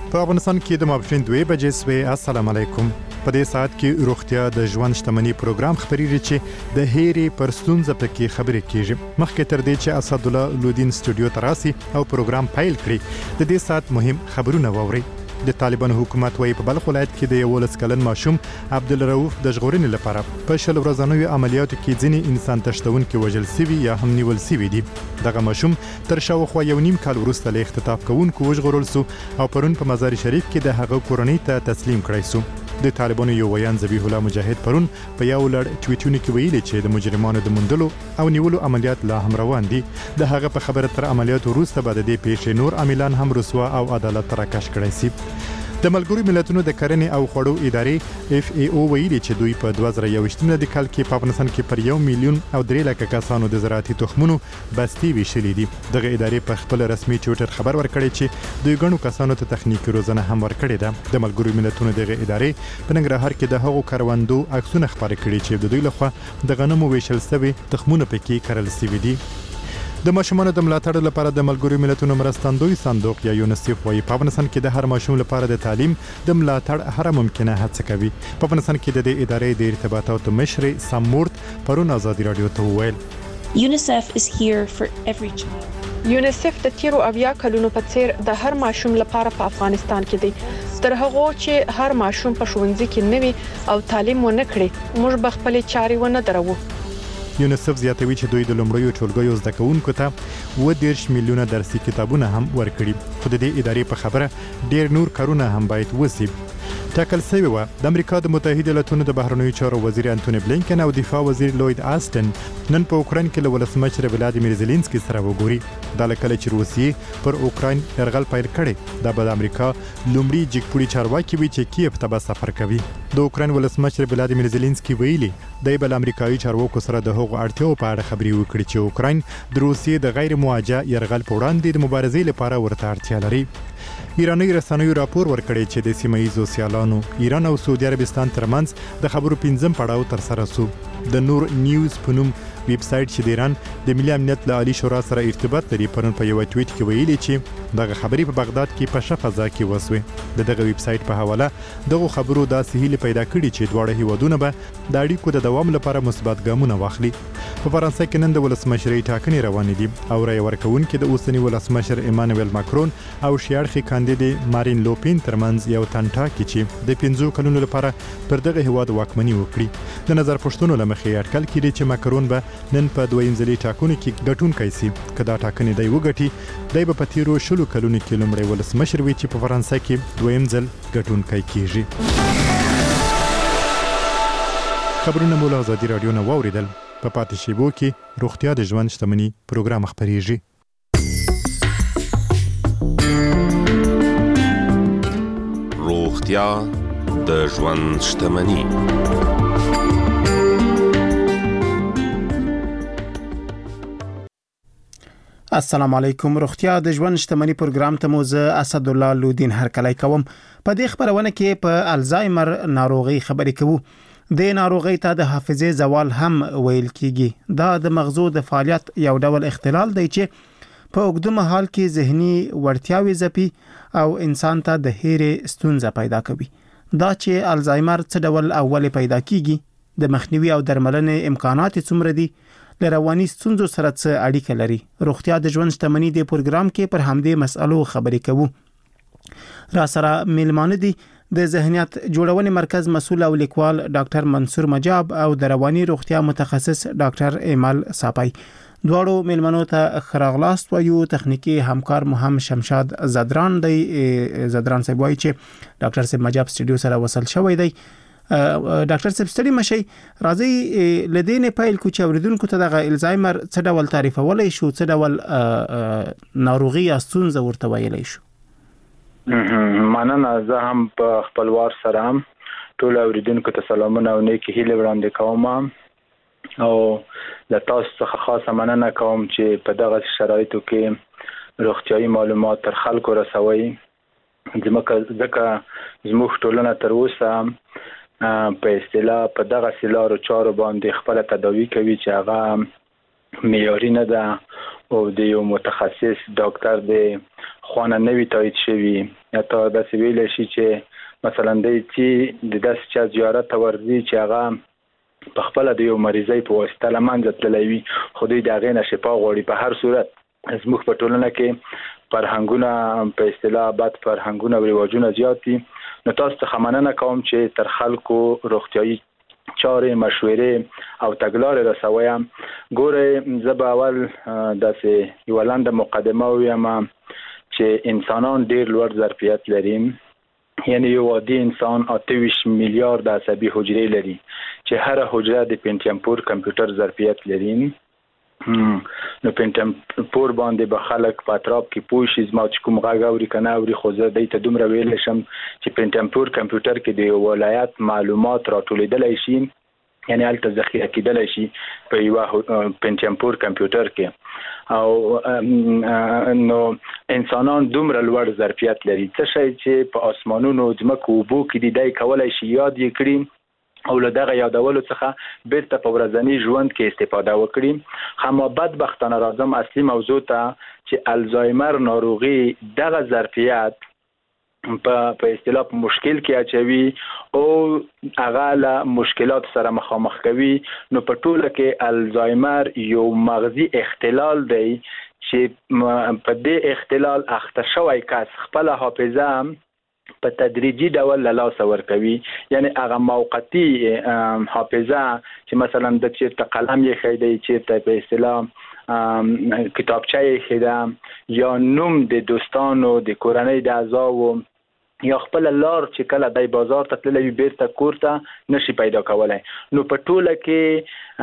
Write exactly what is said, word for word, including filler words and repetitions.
په افغانستان کې د ماپښین دوه بجې سوې. السلام علیکم. په دې ساعت کې روغتیا د ژوند شتمنۍ پروګرام خبريږي چې د هېري پر ستونزه پکې خبرې کیږي. مخکې تر دې چې اسد الله لودین سټوډیو ته راسي او پروګرام پیل کړي، د دې ساعت مهم خبرونه واوري. د طالبان حکومت وايي په بلخ ولایت کې د یولس کلن ماشوم عبدالرؤف د ژغورنې لپاره په شل ورځنیو عملیاتو کې ځینې انسان تښتونکي وژل شوي یا هم نیول شوي دي. دغه ماشوم تر شاوخوا یو نیم کال وروسته له اختطاف کوونکو وژغورل شو او پرون په مزار شریف کې د هغه کورنۍ ته تسلیم کړای شو. د طالبانو یو ویان ذبیح الله مجاهد پرون په یو لړ ټویټونو کې ویلي چې د مجرمانو د موندلو او نیولو عملیات لا هم روان دي. د هغه په خبره تر عملیات وروسته به د دې پیښې نور عاملان هم رسوا او عدالت ته راکش کړای شي. د ملګرو ملتونو د کرنې او خوړو ادارې اف ای او ویلي چې دوی په دوه زره یوویشت د کال کې په افغانستان کې پر یو میلیون او درې لکه کسانو د زراعتي تخمونو بستي ویشلې دي. دغه ادارې په خپل رسمي ټویټر خبر ورکړی چې دوی ګڼو کسانو ته تخنیکی روزنه هم ورکړې ده. د ملګرو ملتونو دغه ادارې په ننګرهار کې د هغو کروندو عکسونه خپاره کړي چې د دوی لخوا د غنمو ویشل شوي تخمونه پکې کرل شوي دي. د ماشومانو د ملاتړ لپاره د ملګرو ملتونو مرستندوی صندوق یا یونیسف وايي په افغانستان کې د هر ماشوم لپاره د تعلیم د ملاتړ هر ممکنه هڅه کوي. په افغانستان کې د دې ادارې د ارتباطاتو مشر سمورت پرون آزادي رادیو ته وویل UNICEF is here for every child. یونیسف د تیرو اویا کلونو په څیر د هر ماشوم لپاره په افغانستان کې دی. تر هغه چې هر ماشوم په ښوونځي کې نوي او تعلیم ونه کړي، موږ به خپل چاري ونه درو. یونیسف زیاتوي چې دوی د لومړیو ټولګیو زده کوونکو ته اووه دېرش میلیونه درسي کتابونه هم ورکړي. خو د دې ادارې په خبره ډېر نور کارونه هم باید وشي. ټاکل شوی و د امریکا د متحده ایالاتونو د بهرنیو چارو وزیر انټونی بلینکن او دفاع وزیر لوید آستن نن په اوکراین کې له ولسمشر ولادیمیر زيلنسکي سره وګوري. دا لکه چې روسیې پر اوکراین یرغل پیل کړي، دا به د امریکا لومړي جګپوړي چارواکي وي چې کیف ته به سفر کوي. د اوکراین ولسمشر ولادیمیر زيلنسکي ویلي دی بل امریکایي چارواکو سره د هغو اړتیاو په اړه خبرې وکړي چې اوکراین د روسیې د غیر مواجه یرغل په وړاندې د مبارزې لپاره ورته اړتیا لري. ایراني رسنیو راپور ورکړی چې د سیمه ییزو سیالانو ایران او سعودي عربستان ترمنځ د خبرو پنځم پړاو تر سره شو. د نور نیوز په نوم ویب سایټ چې د ایران د ملي امنیت له عالی شورا سره ارتباط لري پرون په یو ټویټ کې ویلي چې دغه خبرې په بغداد کې په شفه فضا کې وسوي. د دغه ویب سایټ په حواله دغه خبرو داسې هیله پیدا کړي چې دواړه هیوادونه به د اړیکو د دوام لپاره مثبت ګامونه واخلي. په فرانسې کې نن د ولسمشرۍ ټاکنې روانې دي او رای ورکوونکي د اوسني ولسمشر ایمانوئل ماکرون او شیاړخي کاندید مارین لوپین ترمنځ یو تنټاکي چې د پنځو کلونو لپاره پر دغه هیواد واکمني وکړي. د نظر پښتنو لمخې اټکل کړي چې ماکرون به نن په دویم ځلي ټاکنو کې ګټونکی شي. که دا ټاکنې دی وګټي، دی به په تیرو شلو کلونو کې لومړی ولسمشر وي چې په فرانسې کې دویم ځل ګټونکی کیږي. خبرونه مو له آزادي رادیو نه واوریدل. په پاتې شیبو کې روغتیا د ژوند شتمنۍ پروګرام خپریږي. روغتیا د ژوند شتمنۍ. السلام علیکم. روغتیا د ژوند شتمنۍ پروګرام ته مو زه اسد الله لودین هرکلی کوم. په دې خبرونه کې په الزایمر ناروغي خبرې کوو. د ناروغي ته د حافظې زوال هم ویل کیږي. دا د مغزو د فعالیت یو ډول اختلال دی چې په اوږده مهال کې ذهني وړتیاوې ځپي او انسان ته د هېرې ستونزه پیدا کوي. دا چې الزایمر څه ډول اول پیدا کیږي، د مخنیوي او درملنې امکانات څومره دي، له رواني ستونزو سره څه اړیکه لري. روغتیا د ژوند شتمنۍ د پروګرام کې پر همدې مسألو خبرې کوو. را سره میلمانه دي د ذهنیت جوړونې مرکز مسؤل او لیکوال ډاکټر منصور مجاب او د رواني روغتیا متخصص ډاکټر ایمل صاپای. دواړو میلمنو ته خراغلاست وایو. تخنیکی همکار مو هم شمشاد زدران دی. زدران صاحب وایي چې ډاکټر صاحب مجاب سټوډیو سره وصل شوی دی. ډاکټر صاحب ستړي مشي، راځي لدینه پیل کو چې اوریدونکو ته د الزایمر څه ډول تعریفولای شو، څه ډول ناروغي یا ستونزه ورته ویلای شو. مننه. زه هم په خپلوار سره ټول اوریدونکو ته سلامونه او نیکی هیله وړاندې کوم او له تاسو څخه خاصه مننه کوم چې په دغه شرایطو کې روغتیايي معلومات تر خلکو رسوي. ځکه زموږ ټولنه تر اوسه په اصطلاح په دغه سلارو چارو باندې خپل تداوی کوي چې هغه معیاري نه ده او د یو متخصص ډاکټر د خوانه نوی تایید شوی یا تا داسې ویل شي چې مثلا د چې د داسې چا زیارت ته ورځي چې هغه په خپل د یو مریضۍ په واسطه لمنځه تللی وي خو دوی د هغې نه شفا غواړي. په هر صورت زموږ په ټولنه کې فرهنګونه په اصطلاح بد فرهنګونه او رواجونه زیات دي. نو تاسو څخه مننه کوم چې تر خلکو روغتیایي چارې مشورې او تګلارې رسویم. ګوره زه به اول داسې یوه لنډه مقدمه ووایم چې انسانان ډېر لوړ ظرفیت لري. یعنی یو عادي انسان اته ویشت میلیارد عصبي حجرې لري چې هر حجره د پینټیم پور کمپیوټر ظرفیت لري. نو پینټیم پور باندې به خلک په اطراف کې پوه شي زما چې کوم غږ اوري که نه اوري، خو زه دوی ته دومره ویلی شم چې پینټیم پور کمپیوټر کې د یو ولایت معلومات راټولېدلی شي، یعنی هلته ذخیره کېدلی شي په یوه پینټیم پور کمپیوټر کې. او نو انسانان دومره لوړ ظرفیت لري. څه شی چې په اسمانونو ځمکو اوبو کې دي دی کولی شي یاد یې کړي او له دغه یادولو څخه بیرته په ورځني ژوند کې استفاده وکړي. خو بدبختانه راځم اصلي موضوع ته چې الزایمر ناروغي دغه ظرفیت په په اصطلاح په مشکل کې اچوي او هغه له مشکلات سره مخامخ کوي. نو په ټوله کې الزایمر یو مغزي اختلال دی چې په دې اختلال اخته شوی کس خپل حافظه په تدریجي ډول له لاسه ورکوي. یعنی هغه موقتي حافظه چې مثلا د چیرته قلم یې ښی دی، چیرته په اصطلاح کتابچه یې ښی ده، یا نوم د دوستانو د کورنۍ د اعضاو یا خپل لار چې کله دی بازار ته تللی وي بیرته کور ته نشي پیدا کولی. نو په ټوله کې